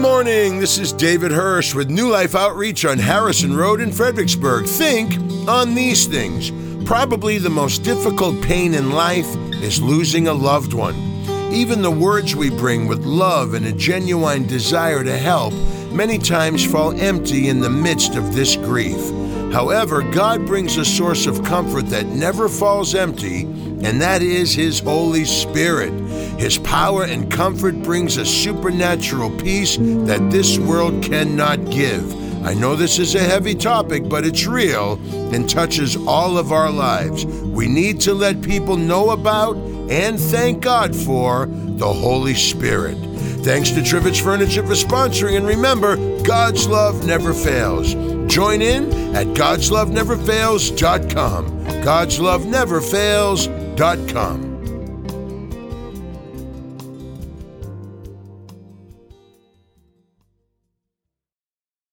morning. This is David Hirsch with New Life Outreach on Harrison Road in Fredericksburg. Think on these things. Probably the most difficult pain in life is losing a loved one. Even the words we bring with love and a genuine desire to help many times fall empty in the midst of this grief. However, God brings a source of comfort that never falls empty, and that is His Holy Spirit. His power and comfort brings a supernatural peace that this world cannot give. I know this is a heavy topic, but it's real and touches all of our lives. We need to let people know about and thank God for the Holy Spirit. Thanks to Trivets Furniture for sponsoring, and remember, God's love never fails. Join in at godsloveneverfails.com. godsloveneverfails.com.